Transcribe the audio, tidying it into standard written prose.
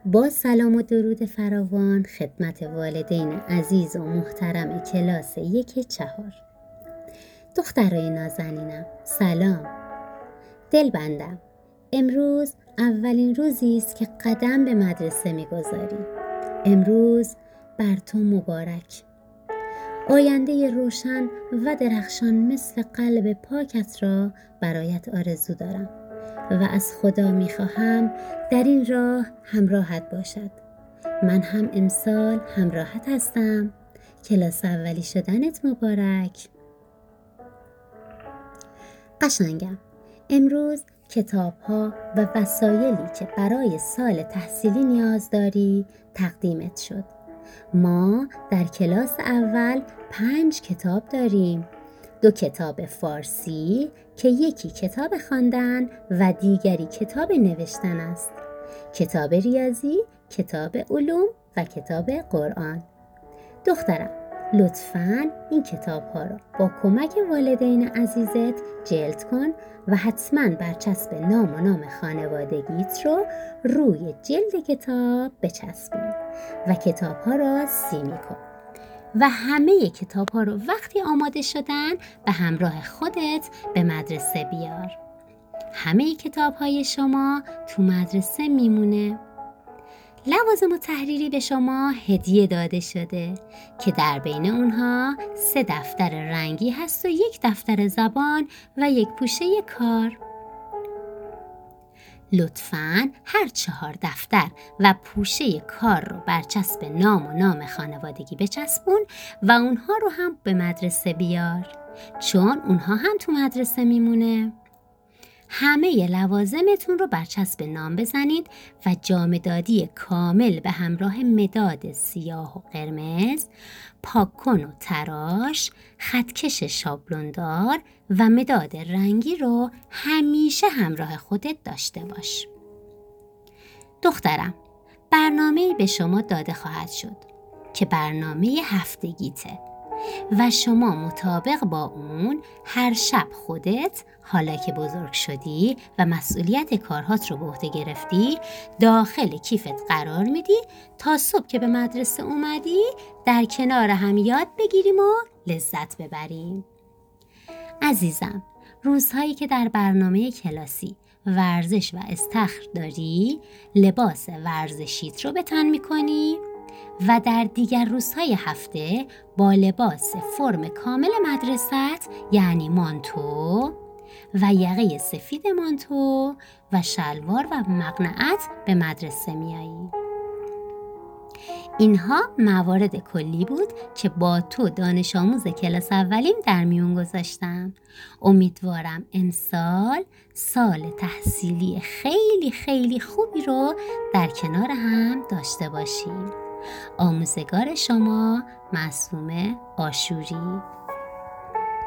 با سلام و درود فراوان خدمت والدین عزیز و محترم کلاس 1-4. دخترای نازنینم سلام. دلبندم، امروز اولین روزی است که قدم به مدرسه میگذاری. امروز بر تو مبارک. آینده روشن و درخشان مثل قلب پاکت را برایت آرزو دارم و از خدا میخواهم در این راه همراهت باشد. من هم امسال همراهت هستم. کلاس اولی شدنت مبارک. قشنگم، امروز کتاب‌ها و وسایلی که برای سال تحصیلی نیاز داری تقدیمت شد. ما در کلاس اول 5 کتاب داریم. 2 کتاب فارسی که یکی کتاب خواندن و دیگری کتاب نوشتن است. کتاب ریاضی، کتاب علوم و کتاب قرآن. دخترم، لطفاً این کتاب‌ها را با کمک والدین عزیزت جلد کن و حتماً برچسب نام و نام خانوادگیت رو روی جلد کتاب بچسبون و کتاب‌ها را سیمی کن و همه کتاب‌ها رو وقتی آماده شدن به همراه خودت به مدرسه بیار. همه کتاب‌های شما تو مدرسه میمونه. لوازم و تحریری به شما هدیه داده شده که در بین اونها 3 دفتر رنگی هست و 1 دفتر زبان و 1 پوشه کار. لطفاً هر 4 دفتر و پوشه کار رو برچسب نام و نام خانوادگی بچسبون و اونها رو هم به مدرسه بیار، چون اونها هم تو مدرسه میمونه. همه لوازمتون رو برچسب نام بزنید و جامدادی کامل به همراه مداد سیاه و قرمز، پاک‌کن و تراش، خطکش شابلوندار و مداد رنگی رو همیشه همراه خودت داشته باش. دخترم، برنامه‌ای به شما داده خواهد شد که برنامه هفتگیته و شما مطابق با اون هر شب خودت، حالا که بزرگ شدی و مسئولیت کارهات رو به عهده گرفتی، داخل کیفت قرار میدی تا صبح که به مدرسه اومدی در کنار هم یاد بگیریم و لذت ببریم. عزیزم، روزهایی که در برنامه کلاسی ورزش و استخر داری، لباس ورزشیت رو به تن میکنی و در دیگر روزهای هفته با لباس فرم کامل مدرسه‌ت یعنی مانتو و یقه سفید مانتو و شلوار و مقنعت به مدرسه میایی. اینها موارد کلی بود که با تو دانش آموز کلاس اولیم در میون گذاشتم. امیدوارم امسال سال تحصیلی خیلی خیلی خوبی رو در کنار هم داشته باشیم. آموزگار شما معصومه آشوری.